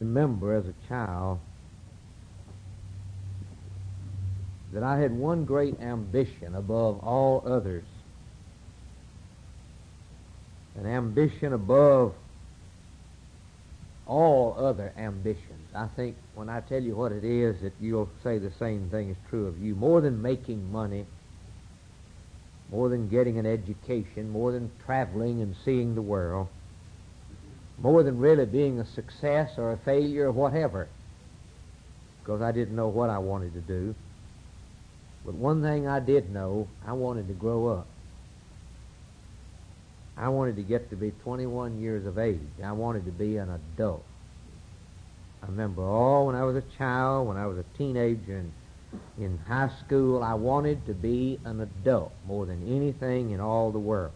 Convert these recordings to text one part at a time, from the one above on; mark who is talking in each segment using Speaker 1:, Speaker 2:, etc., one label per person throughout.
Speaker 1: remember as a child that I had one great ambition above all others. An ambition above all other ambitions. I think when I tell you what it is, that you'll say the same thing is true of you. More than making money, more than getting an education, more than traveling and seeing the world, more than really being a success or a failure or whatever, because I didn't know what I wanted to do. But one thing I did know, I wanted to grow up. I wanted to get to be 21 years of age. I wanted to be an adult. I remember when I was a child, when I was a teenager in high school, I wanted to be an adult more than anything in all the world.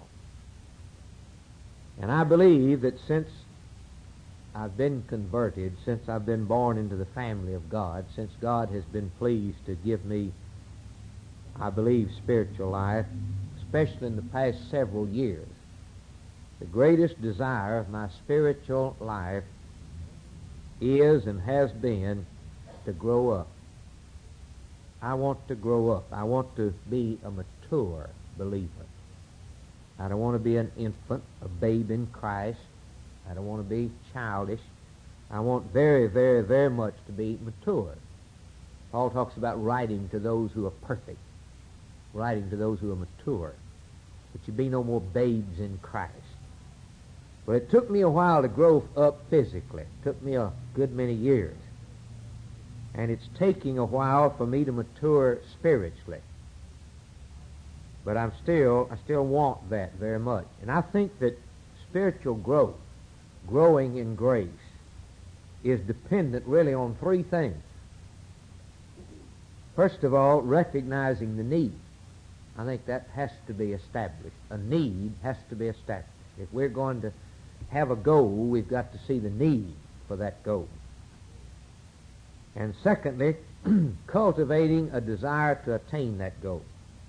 Speaker 1: And I believe that since I've been converted, since I've been born into the family of God, since God has been pleased to give me, I believe, spiritual life, especially in the past several years, the greatest desire of my spiritual life is and has been to grow up. I want to grow up. I want to be a mature believer. I don't want to be an infant, a babe in Christ. I don't want to be childish. I want very, very, very much to be mature. Paul talks about writing to those who are perfect, writing to those who are mature, that you be no more babes in Christ. But it took me a while to grow up physically. It took me a good many years. And it's taking a while for me to mature spiritually. But I still want that very much. And I think that spiritual growth, growing in grace, is dependent really on three things. First of all, recognizing the need. I think that has to be established. A need has to be established. If we're going to have a goal, we've got to see the need for that goal. And secondly, cultivating a desire to attain that goal.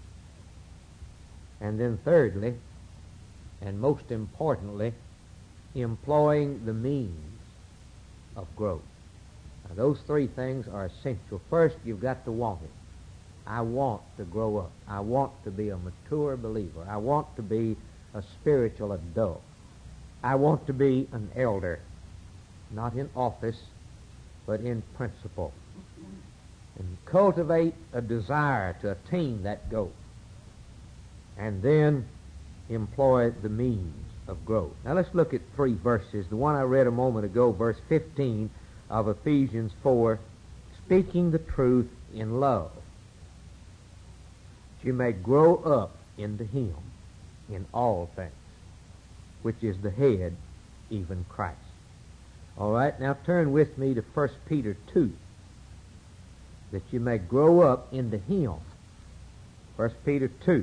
Speaker 1: And then thirdly, and most importantly, employing the means of growth. Now, those three things are essential. First, you've got to want it. I want to grow up. I want to be a mature believer. I want to be a spiritual adult. I want to be an elder, not in office, but in principle. And cultivate a desire to attain that goal. And then employ the means of growth. Now let's look at three verses. The one I read a moment ago, verse 15 of Ephesians 4, speaking the truth in love, that you may grow up into Him in all things, which is the head, even Christ. All right, now turn with me to 1 Peter 2, that you may grow up into Him. 1 Peter 2.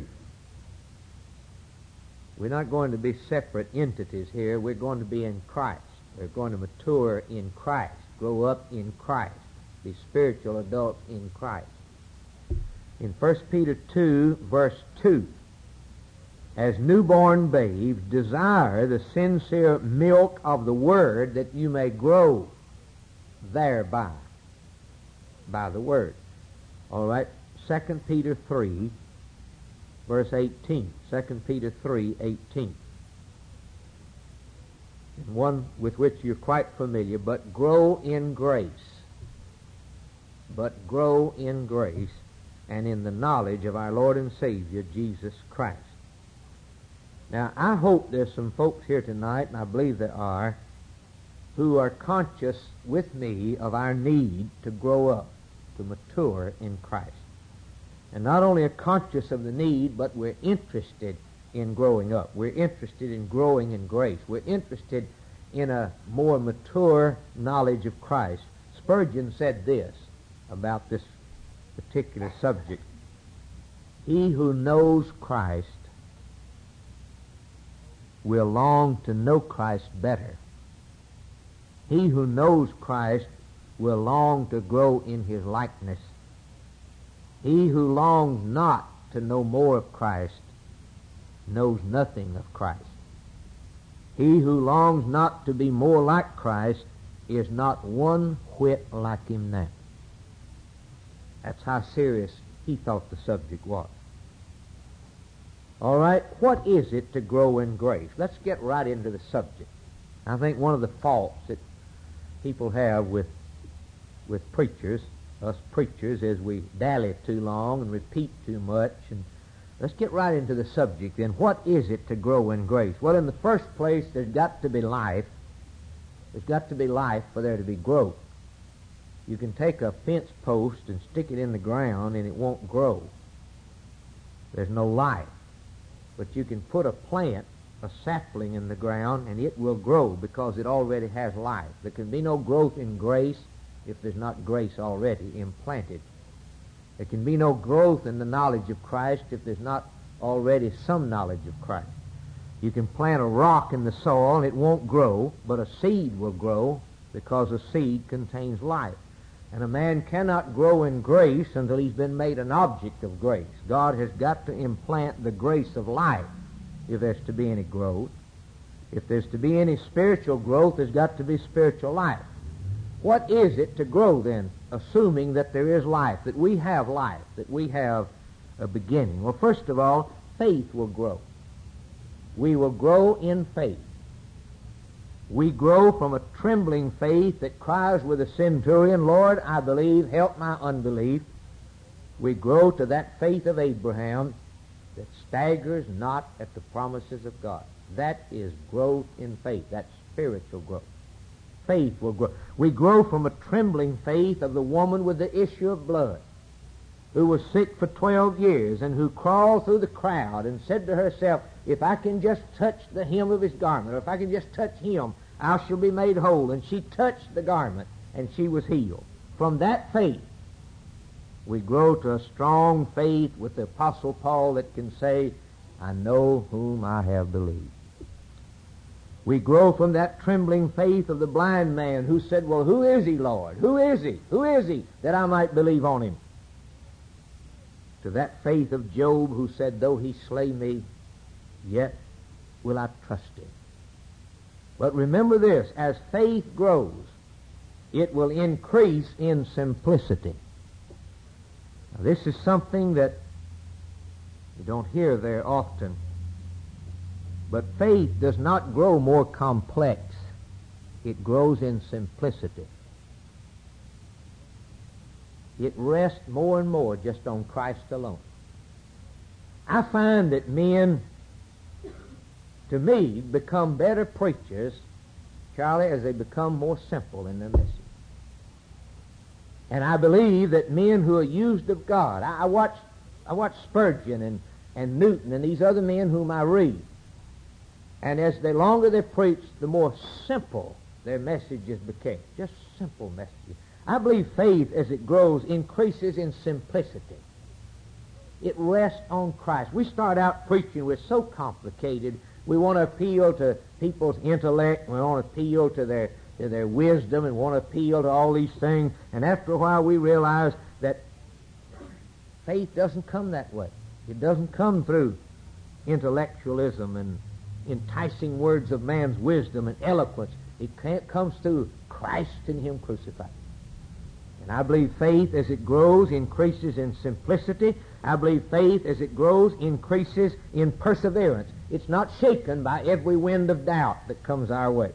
Speaker 1: We're not going to be separate entities here. We're going to be in Christ. We're going to mature in Christ, grow up in Christ, be spiritual adults in Christ. In 1 Peter 2, verse 2, as newborn babes, desire the sincere milk of the Word, that you may grow thereby, by the Word. All right, 2 Peter 3, verse 18. 2 Peter 3:18. And one with which you're quite familiar, but grow in grace. But grow in grace and in the knowledge of our Lord and Savior, Jesus Christ. Now, I hope there's some folks here tonight, and I believe there are, who are conscious with me of our need to grow up, to mature in Christ. And not only are conscious of the need, but we're interested in growing up. We're interested in growing in grace. We're interested in a more mature knowledge of Christ. Spurgeon said this about this particular subject: he who knows Christ will long to know Christ better. He who knows Christ will long to grow in His likeness. He who longs not to know more of Christ knows nothing of Christ. He who longs not to be more like Christ is not one whit like him now. That's how serious he thought the subject was. All right, what is it to grow in grace? Let's get right into the subject. I think one of the faults that people have with preachers, us preachers, is we dally too long and repeat too much. And let's get right into the subject then. What is it to grow in grace? Well, in the first place, there's got to be life. There's got to be life for there to be growth. You can take a fence post and stick it in the ground and it won't grow. There's no life. But you can put a plant, a sapling in the ground, and it will grow because it already has life. There can be no growth in grace if there's not grace already implanted. There can be no growth in the knowledge of Christ if there's not already some knowledge of Christ. You can plant a rock in the soil and it won't grow, but a seed will grow because a seed contains life. And a man cannot grow in grace until he's been made an object of grace. God has got to implant the grace of life if there's to be any growth. If there's to be any spiritual growth, there's got to be spiritual life. What is it to grow then, assuming that there is life, that we have life, that we have a beginning? Well, first of all, faith will grow. We will grow in faith. We grow from a trembling faith that cries with the centurion, Lord, I believe, help my unbelief. We grow to that faith of Abraham that staggers not at the promises of God. That is growth in faith. That's spiritual growth. Faith will grow. We grow from a trembling faith of the woman with the issue of blood, who was sick for 12 years and who crawled through the crowd and said to herself, if I can just touch the hem of his garment, or if I can just touch him, I shall be made whole. And she touched the garment, and she was healed. From that faith, we grow to a strong faith with the Apostle Paul that can say, I know whom I have believed. We grow from that trembling faith of the blind man who said, well, who is he, Lord? Who is he? Who is he that I might believe on him? To that faith of Job who said, though he slay me, yet will I trust him. But remember this, as faith grows, it will increase in simplicity. Now, this is something that you don't hear there often. But faith does not grow more complex. It grows in simplicity. It rests more and more just on Christ alone. I find that men, to me, become better preachers, Charlie, as they become more simple in their message. And I believe that men who are used of God, I watch Spurgeon and Newton and these other men whom I read. And as the longer they preach, the more simple their messages became. Just simple messages. I believe faith, as it grows, increases in simplicity. It rests on Christ. We start out preaching, we're so complicated. We want to appeal to people's intellect. We want to appeal to their wisdom and want to appeal to all these things. And after a while, we realize that faith doesn't come that way. It doesn't come through intellectualism and enticing words of man's wisdom and eloquence. It comes through Christ and Him crucified. And I believe faith, as it grows, increases in simplicity. I believe faith, as it grows, increases in perseverance. It's not shaken by every wind of doubt that comes our way.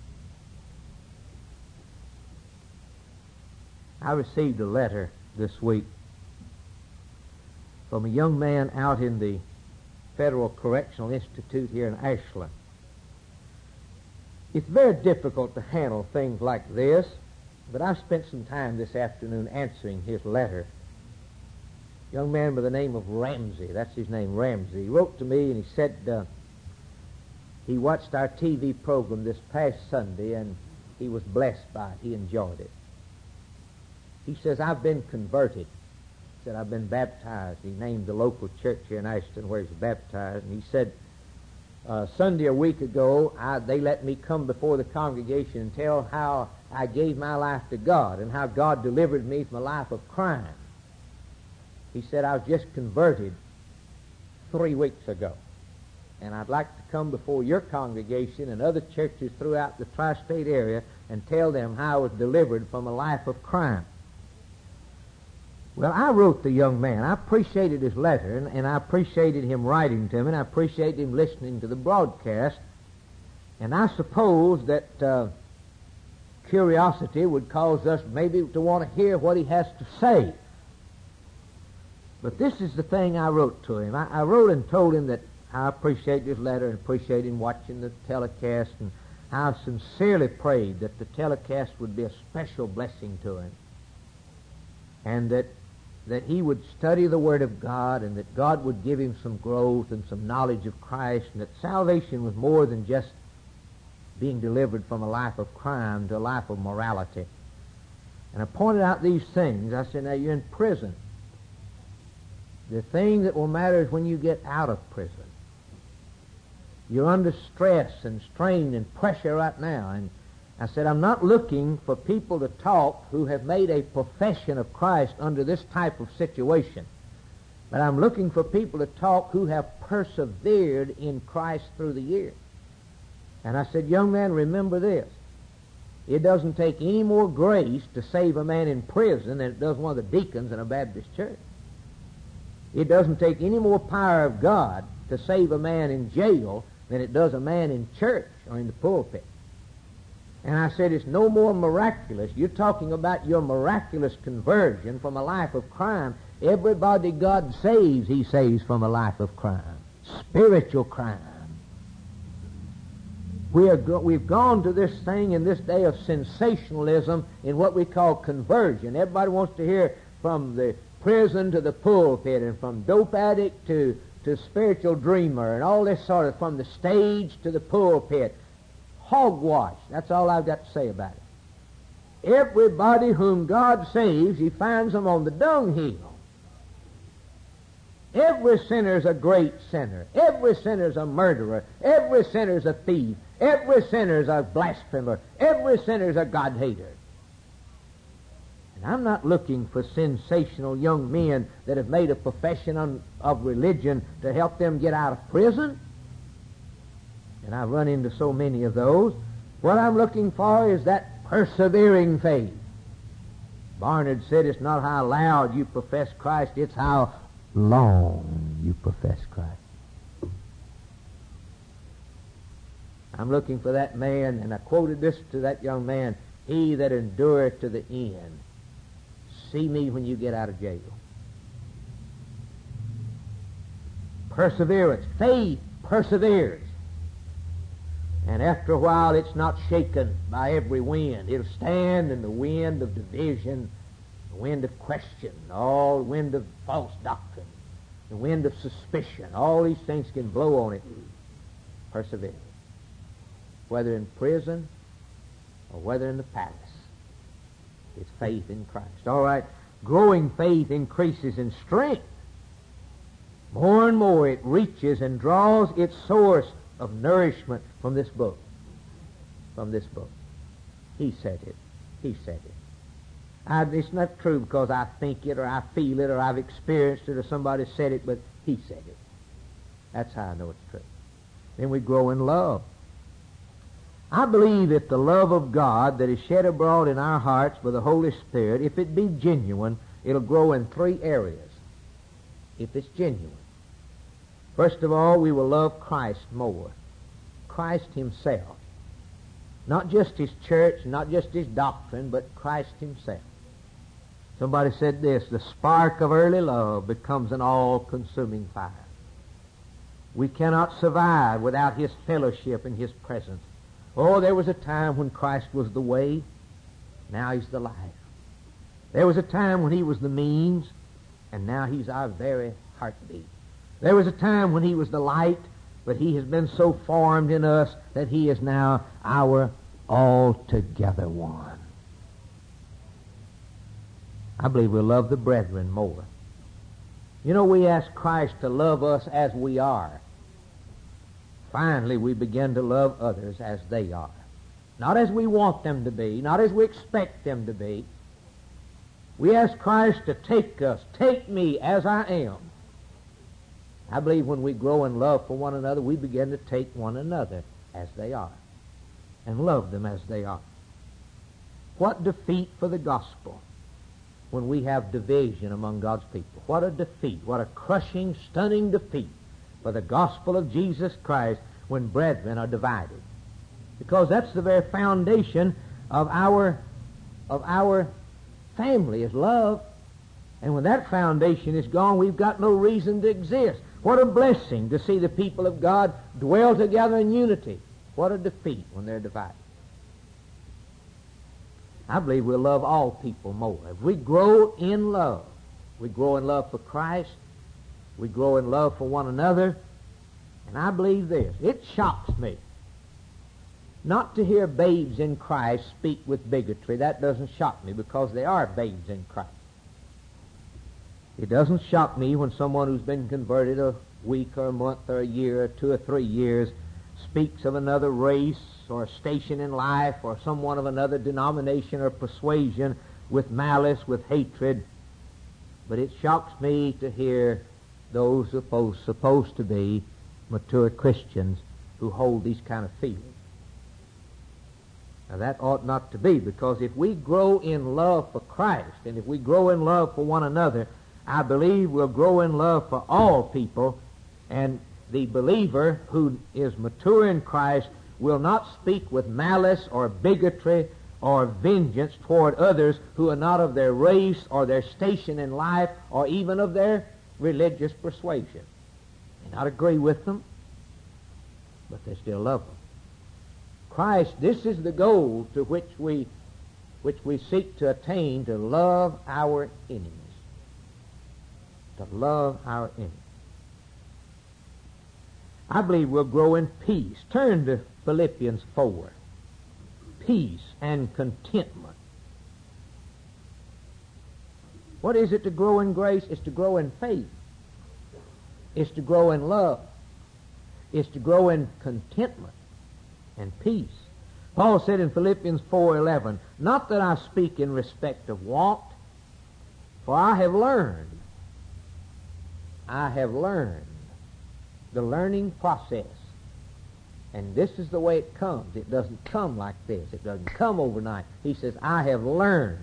Speaker 1: I received a letter this week from a young man out in the Federal Correctional Institute here in Ashland. It's very difficult to handle things like this, but I spent some time this afternoon answering his letter. A young man by the name of Ramsey, that's his name, Ramsey. He wrote to me and he said he watched our TV program this past Sunday and he was blessed by it. He enjoyed it. He says, I've been converted. He said, I've been baptized. He named the local church here in Ashton where he's baptized. And he said, Sunday a week ago, they let me come before the congregation and tell how I gave my life to God and how God delivered me from a life of crime. He said, I was just converted 3 weeks ago. and I'd like to come before your congregation and other churches throughout the tri-state area and tell them how I was delivered from a life of crime. Well, I wrote the young man. I appreciated his letter, and I appreciated him writing to me, and I appreciated him listening to the broadcast. And I suppose that curiosity would cause us maybe to want to hear what he has to say. But this is the thing I wrote to him. I wrote and told him that I appreciate his letter and appreciate him watching the telecast, and I sincerely prayed that the telecast would be a special blessing to him, and that he would study the Word of God, and that God would give him some growth and some knowledge of Christ, and that salvation was more than just being delivered from a life of crime to a life of morality. And I pointed out these things. I said, now you're in prison. The thing that will matter is when you get out of prison. You're under stress and strain and pressure right now. And I said, I'm not looking for people to talk who have made a profession of Christ under this type of situation. But I'm looking for people to talk who have persevered in Christ through the years. And I said, young man, remember this. It doesn't take any more grace to save a man in prison than it does one of the deacons in a Baptist church. It doesn't take any more power of God to save a man in jail than it does a man in church or in the pulpit. And I said, it's no more miraculous. You're talking about your miraculous conversion from a life of crime. Everybody God saves, He saves from a life of crime. Spiritual crime. We've gone to this thing in this day of sensationalism in what we call conversion. Everybody wants to hear from the prison to the pulpit, and from dope addict to spiritual dreamer, and all this sort of, from the stage to the pulpit. Hogwash. That's all I've got to say about it. Everybody whom God saves, He finds them on the dunghill. Every sinner's a great sinner. Every sinner's a murderer. Every sinner's a thief. Every sinner's a blasphemer. Every sinner's a God-hater. And I'm not looking for sensational young men that have made a profession of religion to help them get out of prison. And I've run into so many of those. What I'm looking for is that persevering faith. Barnard said it's not how loud you profess Christ, it's how long you profess Christ. I'm looking for that man, and I quoted this to that young man, he that endureth to the end. See me when you get out of jail. Perseverance. Faith perseveres. And after a while, it's not shaken by every wind. It'll stand in the wind of division, the wind of question, all the wind of false doctrine, the wind of suspicion. All these things can blow on it. Persevere. Whether in prison or whether in the palace. It's faith in Christ. All right. Growing faith increases in strength. More and more it reaches and draws its source of nourishment from this book. From this book. He said it. He said it. It's not true because I think it or I feel it or I've experienced it or somebody said it, but He said it. That's how I know it's true. Then we grow in love. I believe that the love of God that is shed abroad in our hearts by the Holy Spirit, if it be genuine, it'll grow in three areas. If it's genuine. First of all, we will love Christ more. Christ Himself. Not just His church, not just His doctrine, but Christ Himself. Somebody said this, the spark of early love becomes an all-consuming fire. We cannot survive without His fellowship and His presence. Oh, there was a time when Christ was the way. Now He's the life. There was a time when He was the means, and now He's our very heartbeat. There was a time when He was the light, but He has been so formed in us that He is now our altogether one. I believe we'll love the brethren more. You know, we ask Christ to love us as we are. Finally, we begin to love others as they are. Not as we want them to be, not as we expect them to be. We ask Christ to take us, take me as I am. I believe when we grow in love for one another, we begin to take one another as they are and love them as they are. What defeat for the gospel when we have division among God's people. What a defeat, what a crushing, stunning defeat for the gospel of Jesus Christ when brethren are divided. Because that's the very foundation of our family is love. And when that foundation is gone, we've got no reason to exist. What a blessing to see the people of God dwell together in unity. What a defeat when they're divided. I believe we'll love all people more. If we grow in love, we grow in love for Christ, we grow in love for one another, and I believe this. It shocks me not to hear babes in Christ speak with bigotry. That doesn't shock me because they are babes in Christ. It doesn't shock me when someone who's been converted a week or a month or a year or 2 or 3 years speaks of another race or station in life or someone of another denomination or persuasion with malice, with hatred. But it shocks me to hear those supposed to be mature Christians who hold these kind of feelings. Now that ought not to be, because if we grow in love for Christ and if we grow in love for one another, I believe we'll grow in love for all people, and the believer who is mature in Christ will not speak with malice or bigotry or vengeance toward others who are not of their race or their station in life or even of their religious persuasion. They not agree with them, but they still love them. Christ, this is the goal to which we seek to attain, to love our enemies. To love our enemies. I believe we'll grow in peace. Turn to Philippians 4. Peace and contentment. What is it to grow in grace? It's to grow in faith. It's to grow in love. It's to grow in contentment and peace. Paul said in Philippians 4:11, "Not that I speak in respect of want, for I have learned the learning process." And this is the way it comes. It doesn't come like this. It doesn't come overnight. He says, "I have learned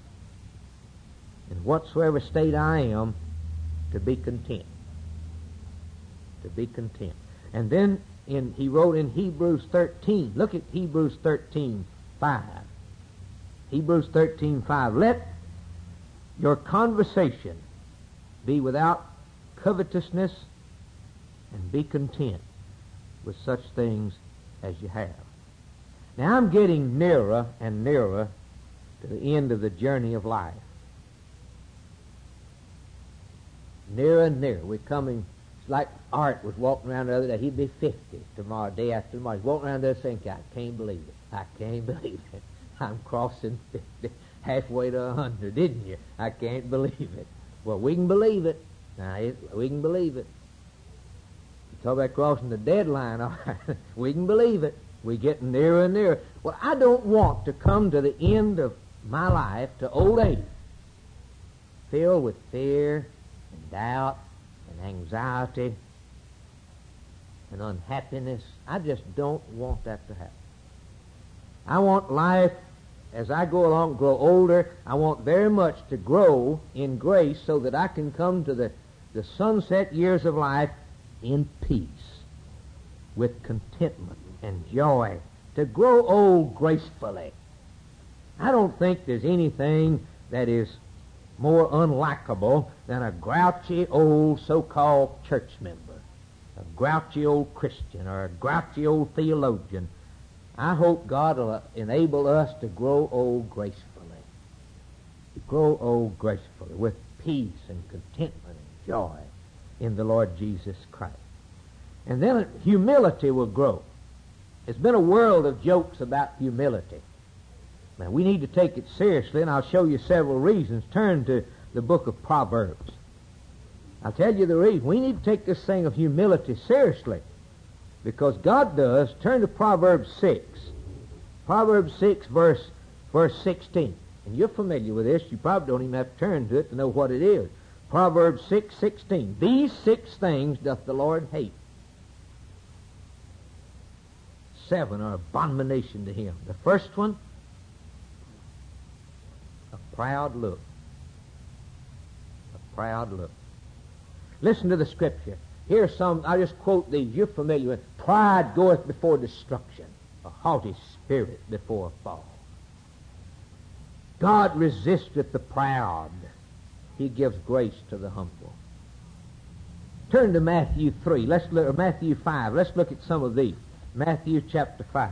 Speaker 1: in whatsoever state I am to be content." To be content. And then he wrote in Hebrews 13. Look at Hebrews 13:5. Hebrews 13:5. "Let your conversation be without covetousness, and be content with such things as you have." Now I'm getting nearer and nearer to the end of the journey of life. Nearer and nearer. We're coming. It's like Art was walking around the other day. He'd be 50 tomorrow, day after tomorrow. He's walking around there saying, "I can't believe it. I can't believe it. I'm crossing 50, halfway to 100, didn't you? I can't believe it." Well, we can believe it. Now, we can believe it. You talk about crossing the deadline, all right. We can believe it. We're getting nearer and nearer. Well, I don't want to come to the end of my life, to old age, filled with fear and doubt and anxiety and unhappiness. I just don't want that to happen. I want life, as I go along, grow older, I want very much to grow in grace so that I can come to the sunset years of life in peace, with contentment and joy, to grow old gracefully. I don't think there's anything that is more unlikable than a grouchy old so-called church member, a grouchy old Christian, or a grouchy old theologian. I hope God will enable us to grow old gracefully. Grow old gracefully with peace and contentment and joy in the Lord Jesus Christ. And then humility will grow. There's been a world of jokes about humility. Now, we need to take it seriously, and I'll show you several reasons. Turn to the book of Proverbs. I'll tell you the reason. We need to take this thing of humility seriously, because God does. Turn to Proverbs 6. Proverbs 6, verse 16. And you're familiar with this. You probably don't even have to turn to it to know what it is. Proverbs 6:16. These 6 things doth the Lord hate. 7 are abomination to him. The first one, a proud look. A proud look. Listen to the scripture. Here's some, I just quote these. You're familiar with. Pride goeth before destruction, a haughty spirit before a fall. God resisteth the proud. He gives grace to the humble. Turn to Matthew 3. Let's look, or Matthew 5. Let's look at some of these. Matthew chapter 5.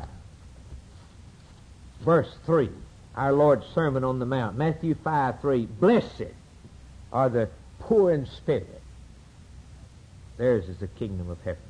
Speaker 1: Verse 3. Our Lord's Sermon on the Mount. Matthew 5:3. Blessed are the poor in spirit. Theirs is the kingdom of heaven.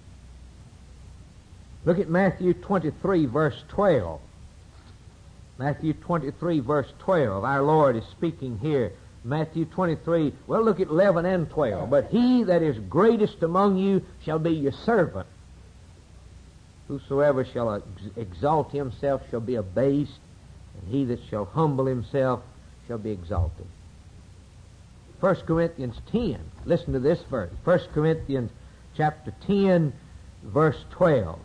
Speaker 1: Look at Matthew 23, verse 12. Matthew 23, verse 12. Our Lord is speaking here. Matthew 23, well, look at 11 and 12. But he that is greatest among you shall be your servant. Whosoever shall exalt himself shall be abased, and he that shall humble himself shall be exalted. 1 Corinthians 10. Listen to this verse. 1 Corinthians chapter 10, verse 12.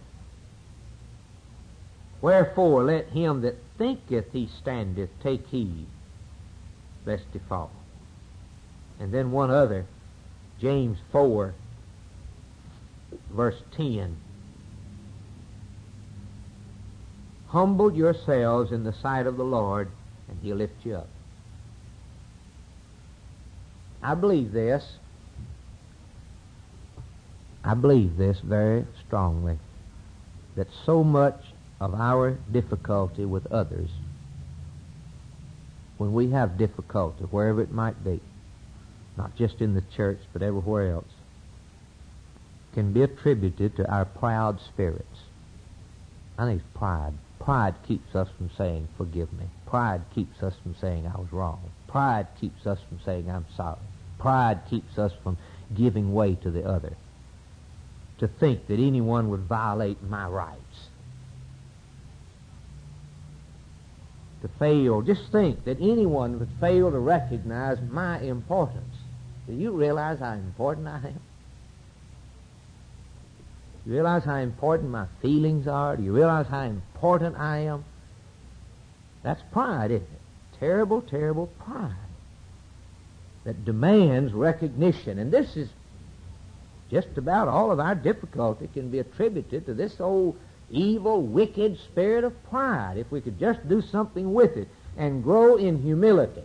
Speaker 1: Wherefore let him that thinketh he standeth take heed, lest he fall. And then one other, James 4, verse 10. Humble yourselves in the sight of the Lord, and he'll lift you up. I believe this. I believe this very strongly, that so much of our difficulty with others, when we have difficulty, wherever it might be, not just in the church, but everywhere else, can be attributed to our proud spirits. I think it's pride. Pride keeps us from saying, forgive me. Pride keeps us from saying, I was wrong. Pride keeps us from saying, I'm sorry. Pride keeps us from giving way to the other. To think that anyone would violate my rights. To fail, just think that anyone would fail to recognize my importance. Do you realize how important I am? Do you realize how important my feelings are? Do you realize how important I am? That's pride, isn't it? Terrible, terrible pride that demands recognition. And this is just about all of our difficulty can be attributed to this old evil, wicked spirit of pride, if we could just do something with it and grow in humility.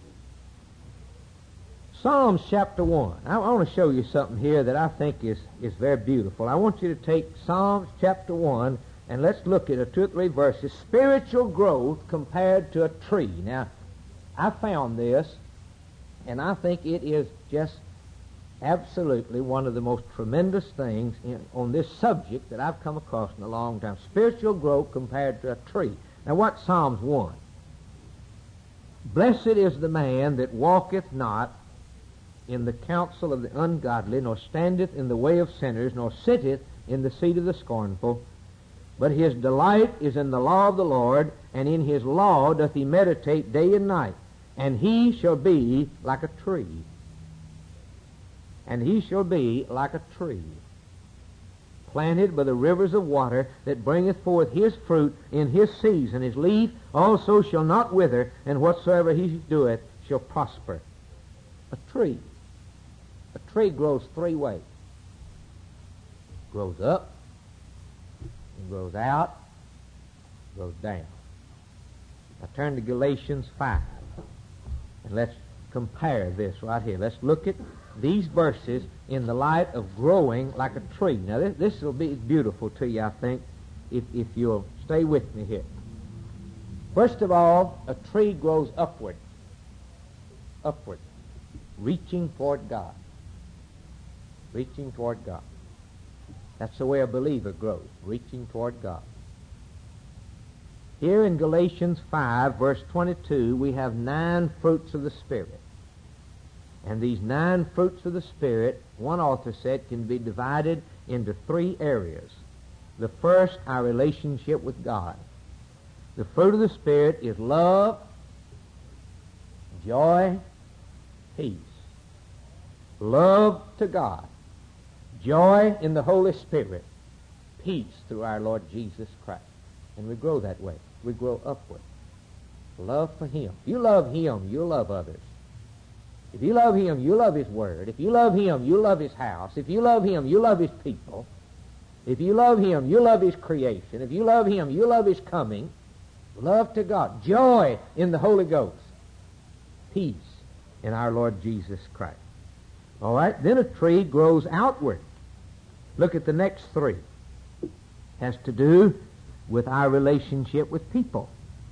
Speaker 1: Psalms chapter 1. I want to show you something here that I think is very beautiful. I want you to take Psalms chapter 1 and let's look at 2 or 3 verses. Spiritual growth compared to a tree. Now, I found this, and I think it is just absolutely one of the most tremendous things on this subject that I've come across in a long time. Spiritual growth compared to a tree. Now, what's Psalms 1? Blessed is the man that walketh not in the counsel of the ungodly, nor standeth in the way of sinners, nor sitteth in the seat of the scornful. But his delight is in the law of the Lord, and in his law doth he meditate day and night. And he shall be like a tree. And he shall be like a tree, planted by the rivers of water, that bringeth forth his fruit in his season. His leaf also shall not wither, and whatsoever he doeth shall prosper. A tree. A tree grows 3 ways. It grows up, it grows out, it grows down. Now turn to Galatians 5, and let's compare this right here. Let's look at these verses in the light of growing like a tree. Now this will be beautiful to you, I think, if you'll stay with me here. First of all, a tree grows upward, reaching toward God. Reaching toward God. That's the way a believer grows, reaching toward God. Here in Galatians 5, verse 22, we have 9 fruits of the Spirit. And these 9 fruits of the Spirit, one author said, can be divided into 3 areas. The first, our relationship with God. The fruit of the Spirit is love, joy, peace, love to God, joy in the Holy Spirit, peace through our Lord Jesus Christ. And we grow that way. We grow upward. Love for Him. If you love Him, you'll love others. If you love Him, you love His Word. If you love Him, you love His house. If you love Him, you love His people. If you love Him, you love His creation. If you love Him, you love His coming. Love to God. Joy in the Holy Ghost. Peace in our Lord Jesus Christ. All right, then a tree grows outward. Look at the next three. Has to do with our relationship with people.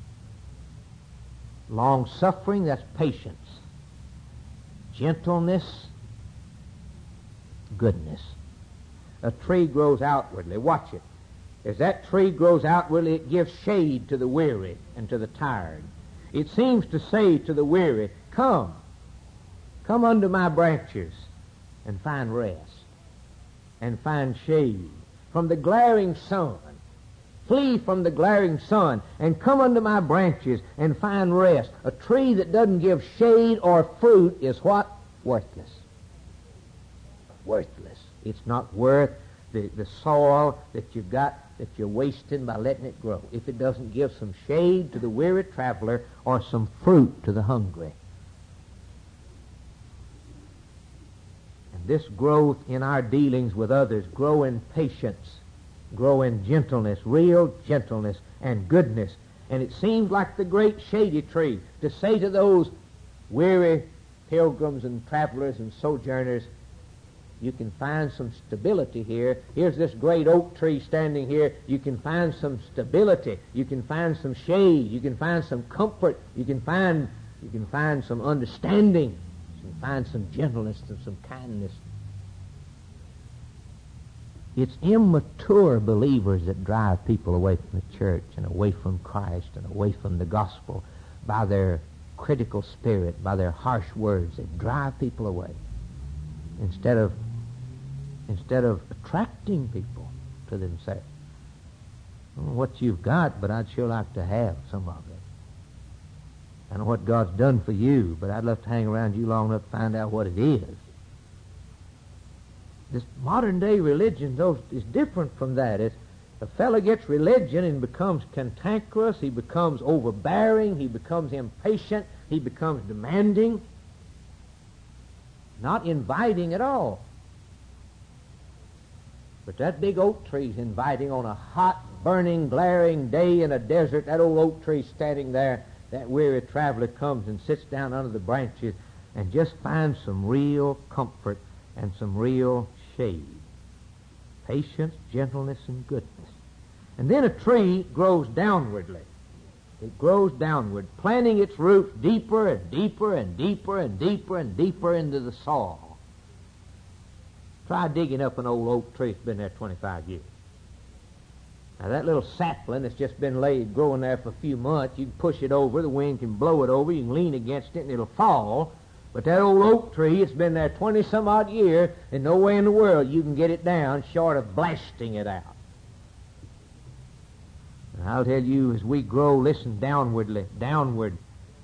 Speaker 1: Long-suffering, that's patience. Gentleness, goodness. A tree grows outwardly. Watch it. As that tree grows outwardly, it gives shade to the weary and to the tired. It seems to say to the weary, come under my branches and find rest and find shade from the glaring sun. Flee from the glaring sun and come under my branches and find rest. A tree that doesn't give shade or fruit is what? Worthless. Worthless. It's not worth the soil that you've got, that you're wasting by letting it grow, if it doesn't give some shade to the weary traveler or some fruit to the hungry. And this growth in our dealings with others, grow in patience, grow in gentleness, real gentleness and goodness. And it seems like the great shady tree to say to those weary pilgrims and travelers and sojourners, you can find some stability here. Here's this great oak tree standing here. You can find some stability. You can find some shade. You can find some comfort. You can find some understanding. You can find some gentleness and some kindness. It's immature believers that drive people away from the church and away from Christ and away from the gospel by their critical spirit, by their harsh words. They drive people away instead of attracting people to themselves. I don't know what you've got, but I'd sure like to have some of it. I know what God's done for you, but I'd love to hang around you long enough to find out what it is. This modern-day religion, though, is different from that. A fellow gets religion and becomes cantankerous, he becomes overbearing, he becomes impatient, he becomes demanding, not inviting at all. But that big oak tree's inviting on a hot, burning, glaring day in a desert. That old oak tree standing there, that weary traveler comes and sits down under the branches and just finds some real comfort and some real shade. Patience, gentleness, and goodness. And then a tree grows downwardly. It grows downward, planting its roots deeper and deeper and deeper and deeper and deeper into the soil. Try digging up an old oak tree that's been there 25 years. Now that little sapling that's just been growing there for a few months, you can push it over, the wind can blow it over, you can lean against it and it'll fall. But that old oak tree, it's been there 20-some-odd years, and no way in the world you can get it down short of blasting it out. And I'll tell you, as we grow, listen, downwardly, downward,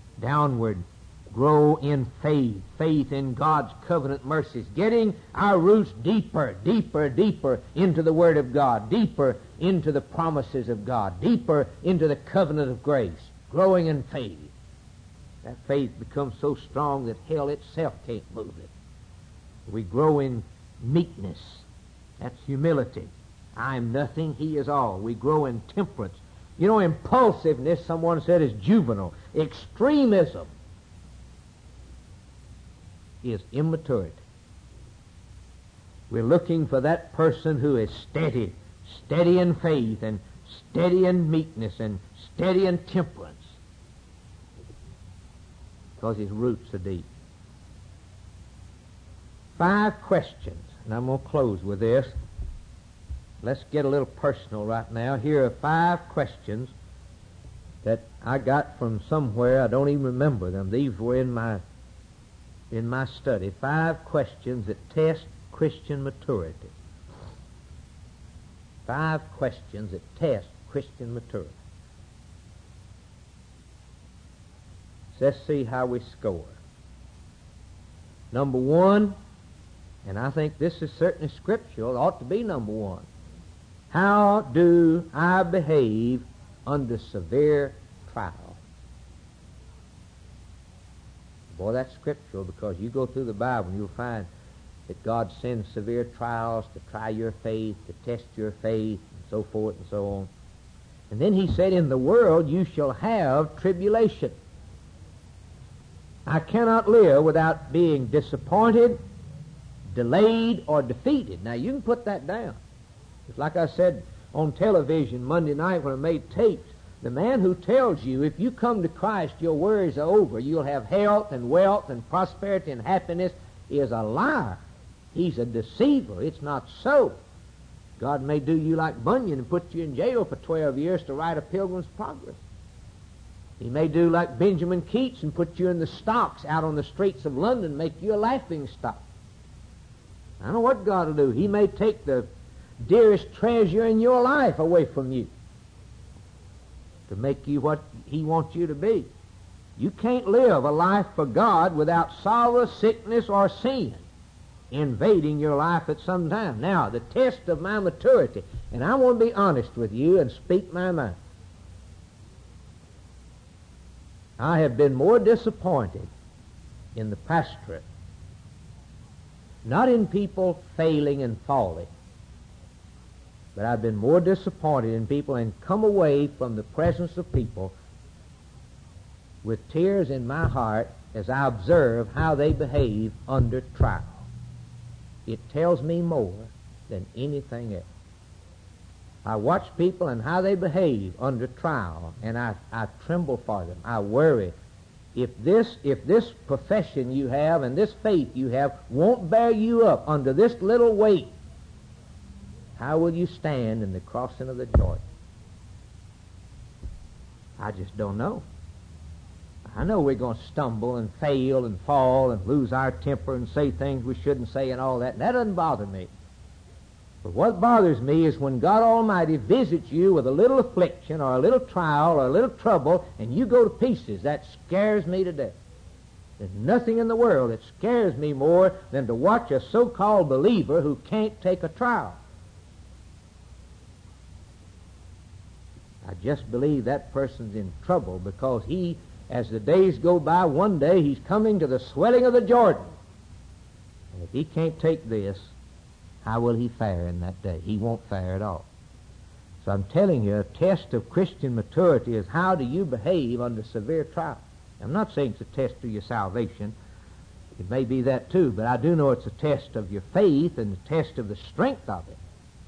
Speaker 1: grow in faith, faith in God's covenant mercies, getting our roots deeper, deeper, deeper into the Word of God, deeper into the promises of God, deeper into the covenant of grace, growing in faith. That faith becomes so strong that hell itself can't move it. We grow in meekness. That's humility. I am nothing, He is all. We grow in temperance. You know, impulsiveness, someone said, is juvenile. Extremism is immaturity. We're looking for that person who is steady, steady in faith and steady in meekness and steady in temperance, because his roots are deep. 5 questions, and I'm going to close with this. Let's get a little personal right now. Here are 5 questions that I got from somewhere. I don't even remember them. These were in my study. 5 questions that test Christian maturity. 5 questions that test Christian maturity. So let's see how we score. Number 1, And I think this is certainly scriptural. It ought to be number one. How do I behave under severe trial? Boy, that's scriptural, because you go through the Bible and you'll find that God sends severe trials to try your faith, to test your faith, and so forth and so on. And then he said, in the world you shall have tribulation. I cannot live without being disappointed, delayed, or defeated. Now, you can put that down. It's like I said on television Monday night when I made tapes. The man who tells you if you come to Christ your worries are over, you'll have health and wealth and prosperity and happiness, is a liar. He's a deceiver. It's not so. God may do you like Bunyan and put you in jail for 12 years to write a Pilgrim's Progress. He may do like Benjamin Keats and put you in the stocks out on the streets of London, make you a laughing stock. I don't know what God will do. He may take the dearest treasure in your life away from you to make you what he wants you to be. You can't live a life for God without sorrow, sickness, or sin invading your life at some time. Now, the test of my maturity, and I want to be honest with you and speak my mind. I have been more disappointed in the pastorate, not in people failing and falling, but I've been more disappointed in people and come away from the presence of people with tears in my heart as I observe how they behave under trial. It tells me more than anything else. I watch people and how they behave under trial, and I tremble for them. I worry. If this profession you have and this faith you have won't bear you up under this little weight, how will you stand in the crossing of the Jordan? I just don't know. I know we're going to stumble and fail and fall and lose our temper and say things we shouldn't say and all that. And that doesn't bother me. But what bothers me is when God Almighty visits you with a little affliction or a little trial or a little trouble and you go to pieces. That scares me to death. There's nothing in the world that scares me more than to watch a so-called believer who can't take a trial. I just believe that person's in trouble because he, as the days go by, one day he's coming to the swelling of the Jordan. And if he can't take this, how will he fare in that day? He won't fare at all. So I'm telling you, a test of Christian maturity is how do you behave under severe trial. I'm not saying it's a test of your salvation. It may be that too, but I do know it's a test of your faith and a test of the strength of it.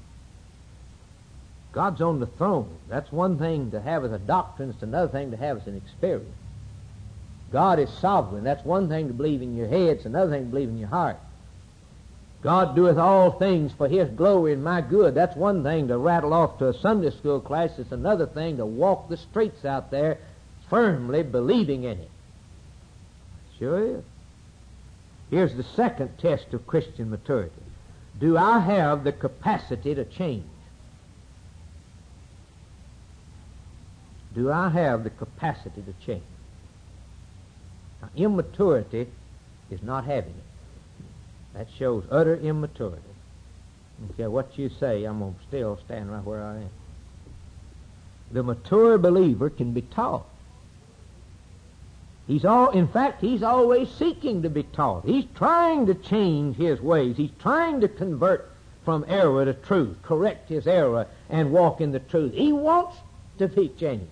Speaker 1: God's on the throne. That's one thing to have as a doctrine. It's another thing to have as an experience. God is sovereign. That's one thing to believe in your head. It's another thing to believe in your heart. God doeth all things for his glory and my good. That's one thing to rattle off to a Sunday school class. It's another thing to walk the streets out there firmly believing in it. Sure is. Here's the second test of Christian maturity. Do I have the capacity to change? Do I have the capacity to change? Now, immaturity is not having it. That shows utter immaturity. I don't care what you say, I'm going to still stand right where I am. The mature believer can be taught. In fact, he's always seeking to be taught. He's trying to change his ways. He's trying to convert from error to truth, correct his error, and walk in the truth. He wants to be genuine.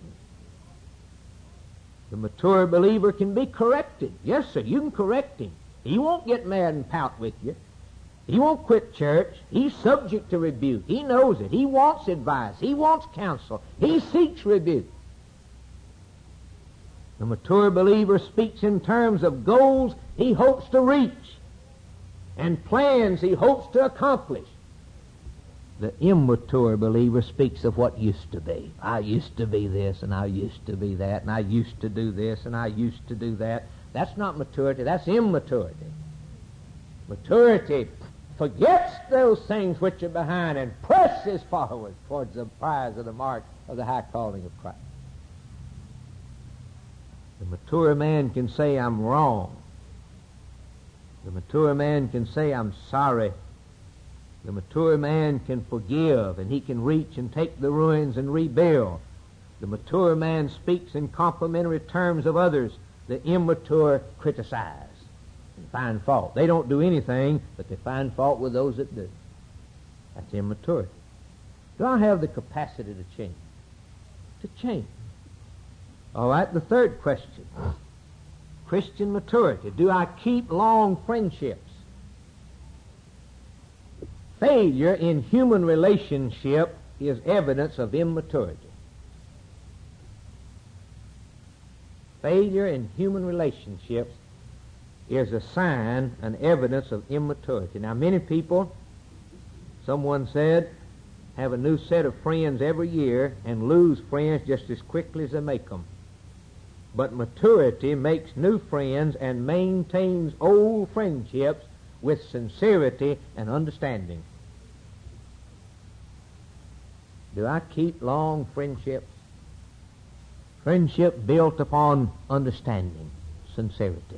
Speaker 1: The mature believer can be corrected. Yes, sir, you can correct him. He won't get mad and pout with you. He won't quit church. He's subject to rebuke. He knows it. He wants advice. He wants counsel. He seeks rebuke. The mature believer speaks in terms of goals he hopes to reach and plans he hopes to accomplish. The immature believer speaks of what used to be. I used to be this, and I used to be that, and I used to do this, and I used to do that. That's not maturity. That's immaturity. Maturity forgets those things which are behind and presses forward towards the prize of the mark of the high calling of Christ. The mature man can say, I'm wrong. The mature man can say, I'm sorry. The mature man can forgive, and he can reach and take the ruins and rebuild. The mature man speaks in complimentary terms of others. The immature criticize and find fault. They don't do anything, but they find fault with those that do. That's immaturity. Do I have the capacity to change? To change. All right, the third question. Christian maturity. Do I keep long friendships? Failure in human relationship is evidence of immaturity. Failure in human relationships is a sign, an evidence of immaturity. Now, many people, someone said, have a new set of friends every year and lose friends just as quickly as they make them. But maturity makes new friends and maintains old friendships with sincerity and understanding. Do I keep long friendships? Friendship built upon understanding, sincerity.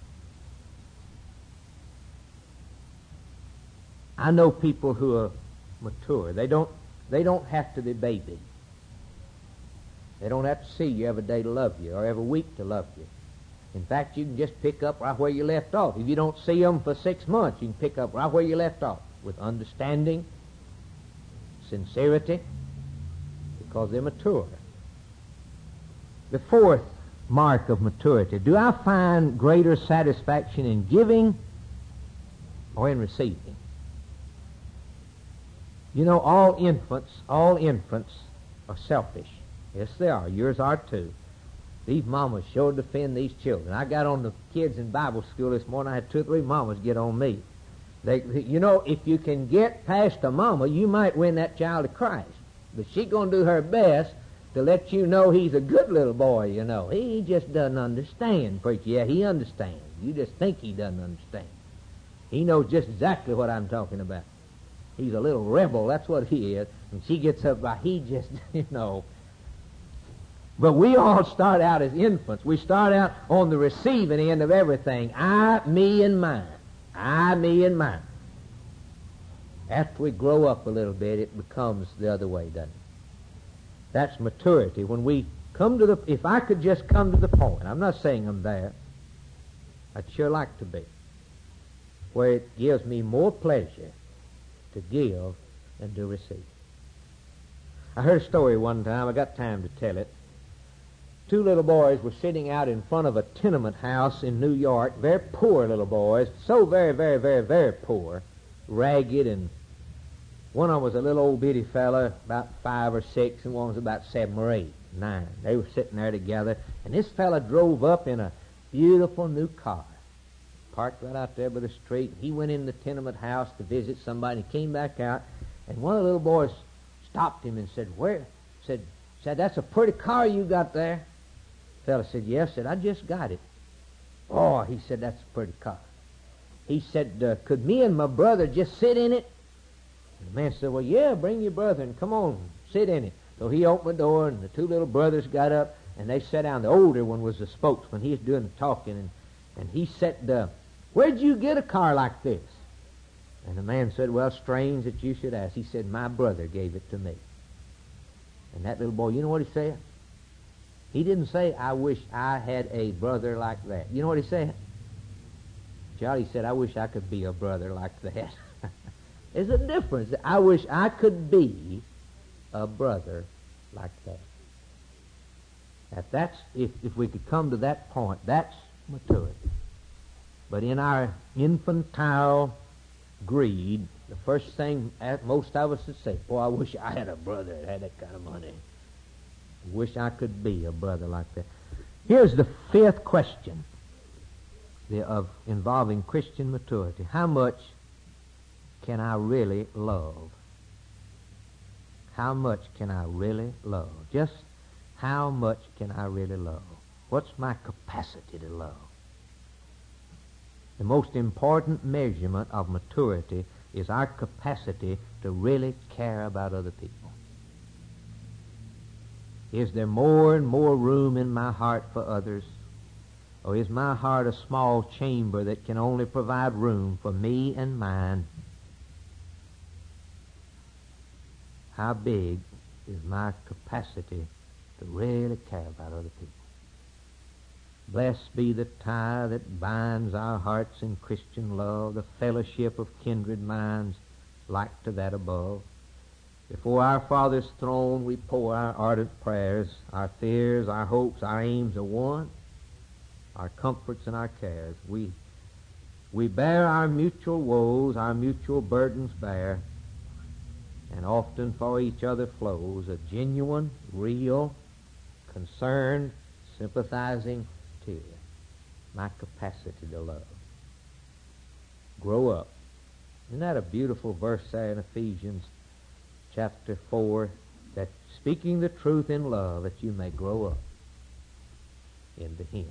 Speaker 1: I know people who are mature. They don't have to be babies. They don't have to see you every day to love you or every week to love you. In fact, you can just pick up right where you left off. If you don't see them for 6 months, you can pick up right where you left off with understanding, sincerity, because they're mature. The fourth mark of maturity. Do I find greater satisfaction in giving or in receiving? You know, all infants are selfish. Yes, they are. Yours are too. These mamas sure defend these children. I got on the kids in Bible school this morning. I had 2 or 3 mamas get on me. You know, if you can get past a mama, you might win that child to Christ. But she's going to do her best to let you know he's a good little boy, you know. He just doesn't understand, preacher. Yeah, he understands. You just think he doesn't understand. He knows just exactly what I'm talking about. He's a little rebel. That's what he is. And she gets up by, he just, you know. But we all start out as infants. We start out on the receiving end of everything. I, me, and mine. I, me, and mine. After we grow up a little bit, it becomes the other way, doesn't it? That's maturity. When we come to if I could just come to the point, I'm not saying I'm there, I'd sure like to be, where it gives me more pleasure to give than to receive. I heard a story one time, I got time to tell it. 2 little boys were sitting out in front of a tenement house in New York, very poor little boys, so very, very, very, very poor, ragged, and one of them was a little old bitty fella, about 5 or 6, and one was about 7 or 8, 9. They were sitting there together, and this fella drove up in a beautiful new car, parked right out there by the street. He went in the tenement house to visit somebody, and came back out, and one of the little boys stopped him and said, said, that's a pretty car you got there. The fella said, yes. Said, I just got it. Oh, he said, that's a pretty car. He said, could me and my brother just sit in it? And the man said, well, yeah, bring your brother and come on, sit in it. So he opened the door, and the 2 little brothers got up, and they sat down. The older one was the spokesman. He was doing the talking, and he said, where'd you get a car like this? And the man said, well, strange that you should ask. He said, my brother gave it to me. And that little boy, you know what he said? He didn't say, I wish I had a brother like that. You know what he said? Charlie said, I wish I could be a brother like that. There's a difference. I wish I could be a brother like that. That's, if we could come to that point, that's maturity. But in our infantile greed, the first thing most of us would say, boy, I wish I had a brother that had that kind of money. I wish I could be a brother like that. Here's the 5th question of involving Christian maturity. How much can I really love? How much can I really love? Just how much can I really love? What's my capacity to love? The most important measurement of maturity is our capacity to really care about other people. Is there more and more room in my heart for others? Or is my heart a small chamber that can only provide room for me and mine? How big is my capacity to really care about other people? Blessed be the tie that binds our hearts in Christian love, the fellowship of kindred minds like to that above. Before our Father's throne we pour our ardent prayers. Our fears, our hopes, our aims are one. Our comforts and our cares. We bear our mutual woes, our mutual burdens bear, and often for each other flows a genuine, real, concerned, sympathizing tear. My capacity to love. Grow up. Isn't that a beautiful verse there in Ephesians chapter 4, that speaking the truth in love, that you may grow up into Him.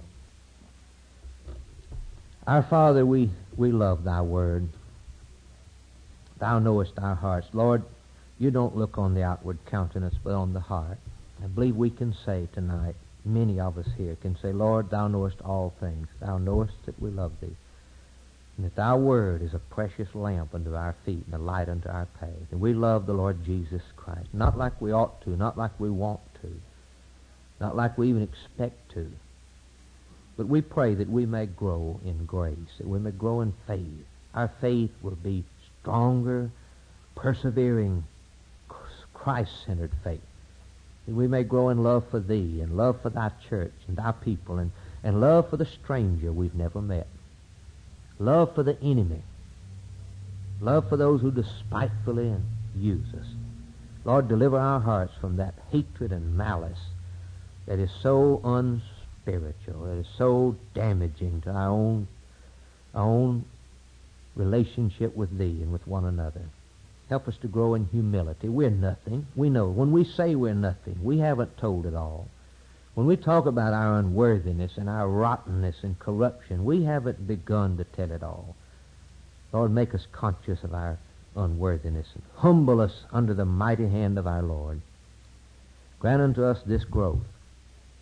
Speaker 1: Our Father, we love Thy Word. Thou knowest our hearts. Lord, You don't look on the outward countenance, but on the heart. I believe we can say tonight, many of us here can say, Lord, Thou knowest all things. Thou knowest that we love Thee. And that Thy Word is a precious lamp unto our feet and a light unto our path. And we love the Lord Jesus Christ, not like we ought to, not like we want to, not like we even expect to. But we pray that we may grow in grace, that we may grow in faith. Our faith will be stronger, persevering, Christ-centered faith. That we may grow in love for Thee and love for Thy church and Thy people and love for the stranger we've never met. Love for the enemy. Love for those who despitefully use us. Lord, deliver our hearts from that hatred and malice that is so unspiritual, that is so damaging to our own relationship with Thee and with one another. Help us to grow in humility. We're nothing. We know. When we say we're nothing, we haven't told it all. When we talk about our unworthiness and our rottenness and corruption, we haven't begun to tell it all. Lord, make us conscious of our unworthiness and humble us under the mighty hand of our Lord. Grant unto us this growth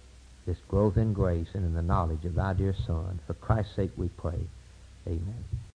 Speaker 1: in grace and in the knowledge of Thy dear Son. For Christ's sake we pray. Amen.